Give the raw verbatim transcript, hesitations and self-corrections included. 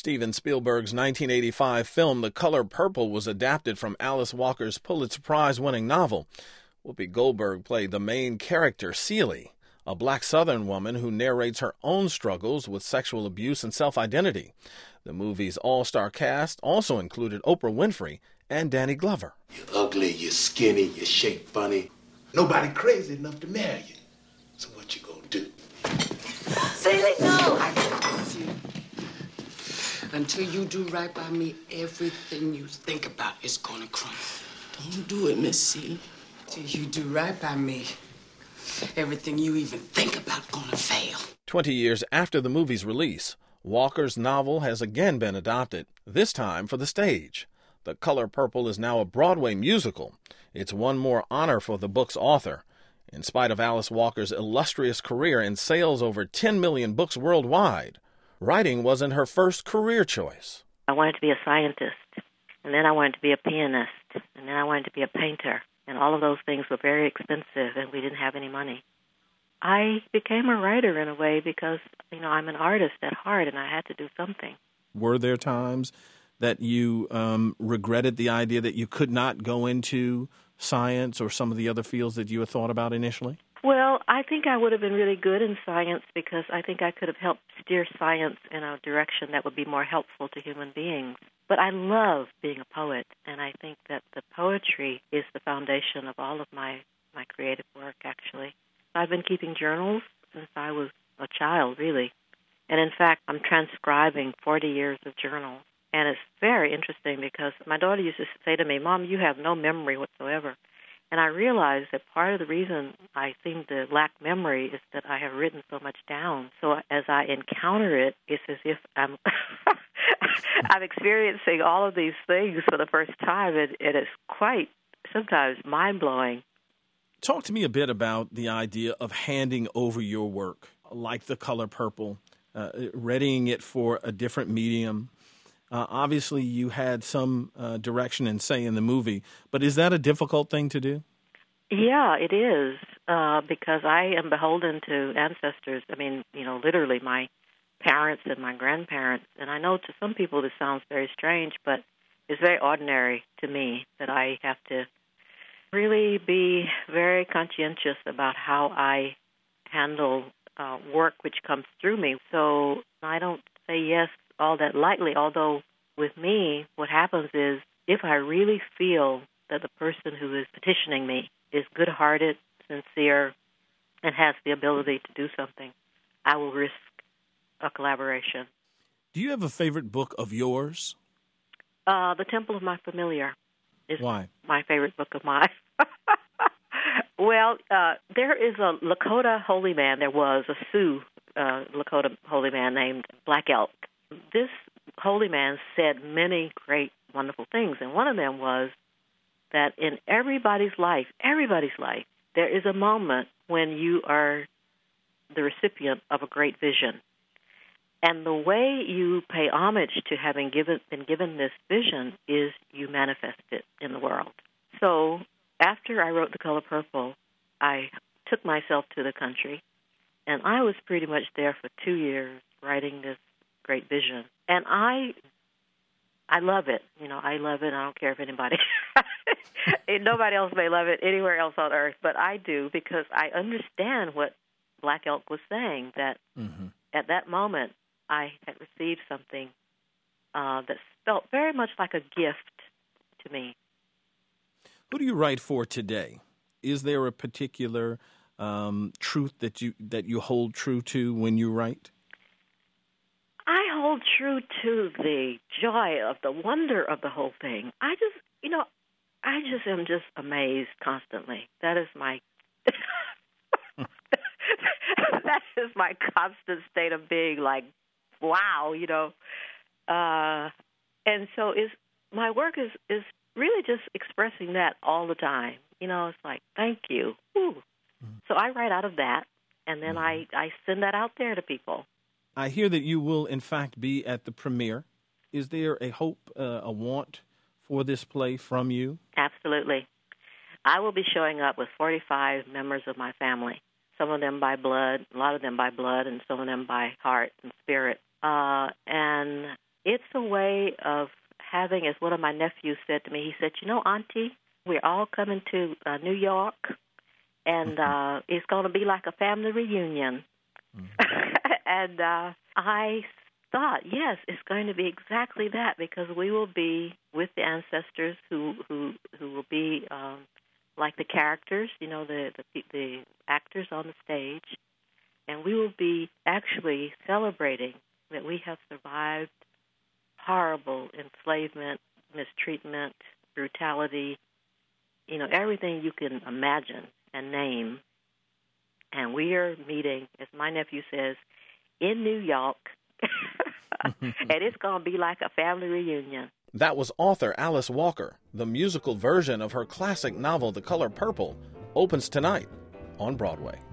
Steven Spielberg's nineteen eighty-five film The Color Purple was adapted from Alice Walker's Pulitzer Prize-winning novel. Whoopi Goldberg played the main character, Celie, a black Southern woman who narrates her own struggles with sexual abuse and self-identity. The movie's all-star cast also included Oprah Winfrey and Danny Glover. You're ugly, you're skinny, you shape funny. Nobody crazy enough to marry you. So what you gonna do? Celie, no! I promise you. Until you do right by me, everything you think about is gonna crumble. Don't do it, Miss Celie. Till you do right by me, everything you even think about gonna fail. Twenty years after the movie's release, Walker's novel has again been adopted, this time for the stage. The Color Purple is now a Broadway musical. It's one more honor for the book's author. In spite of Alice Walker's illustrious career and sales over ten million books worldwide, writing wasn't her first career choice. I wanted to be a scientist, and then I wanted to be a pianist, and then I wanted to be a painter. And all of those things were very expensive, and we didn't have any money. I became a writer in a way because, you know, I'm an artist at heart, and I had to do something. Were there times that you um, regretted the idea that you could not go into science or some of the other fields that you had thought about initially? Well, I think I would have been really good in science because I think I could have helped steer science in a direction that would be more helpful to human beings. But I love being a poet, and I think that the poetry is the foundation of all of my, my creative work, actually. I've been keeping journals since I was a child, really. And in fact, I'm transcribing forty years of journals. And it's very interesting because my daughter used to say to me, Mom, you have no memory whatsoever. And I realized that part of the reason I seem to lack memory is that I have written so much down. So as I encounter it, it's as if I'm I'm experiencing all of these things for the first time, and it is quite sometimes mind-blowing. Talk to me a bit about the idea of handing over your work, like The Color Purple, uh, readying it for a different medium. Uh, obviously, you had some uh, direction and say in the movie, but is that a difficult thing to do? Yeah, it is, uh, because I am beholden to ancestors. I mean, you know, literally my parents and my grandparents. And I know to some people this sounds very strange, but it's very ordinary to me that I have to really be very conscientious about how I handle uh, work which comes through me. So I don't say yes all that lightly, although with me, what happens is if I really feel that the person who is petitioning me is good-hearted, sincere, and has the ability to do something, I will risk a collaboration. Do you have a favorite book of yours? Uh, The Temple of My Familiar is Why? my favorite book of mine. Well, uh, there is a Lakota holy man. There was a Sioux uh, Lakota holy man named Black Elk. This holy man said many great, wonderful things, and one of them was that in everybody's life, everybody's life, there is a moment when you are the recipient of a great vision. And the way you pay homage to having given, been given this vision is you manifest it in the world. So after I wrote The Color Purple, I took myself to the country, and I was pretty much there for two years writing this great vision. And I I love it. You know, I love it. I don't care if anybody, nobody else may love it anywhere else on earth, but I do because I understand what Black Elk was saying, that mm-hmm. at that moment I had received something uh, that felt very much like a gift to me. Who do you write for today? Is there a particular um, truth that you that you hold true to when you write? I hold true to the joy of the wonder of the whole thing. I just, you know, I just am just amazed constantly. That is my that is my constant state of being, like, wow, you know. Uh, and so is my work is, is really just expressing that all the time. You know, it's like, thank you. Ooh. Mm-hmm. So I write out of that, and then mm-hmm. I, I send that out there to people. I hear that you will, in fact, be at the premiere. Is there a hope, uh, a want for this play from you? Absolutely. I will be showing up with forty-five members of my family, some of them by blood, a lot of them by blood, and some of them by heart and spirit. Uh, and it's a way of having, as one of my nephews said to me, he said, you know, Auntie, we're all coming to uh, New York, and uh, it's going to be like a family reunion. Mm-hmm. and uh, I thought, yes, it's going to be exactly that, because we will be with the ancestors who who, who will be um, like the characters, you know, the, the the actors on the stage, and we will be actually celebrating that we have survived horrible enslavement, mistreatment, brutality, you know, everything you can imagine and name. And we are meeting, as my nephew says, in New York, and it's going to be like a family reunion. That was author Alice Walker. The musical version of her classic novel, The Color Purple, opens tonight on Broadway.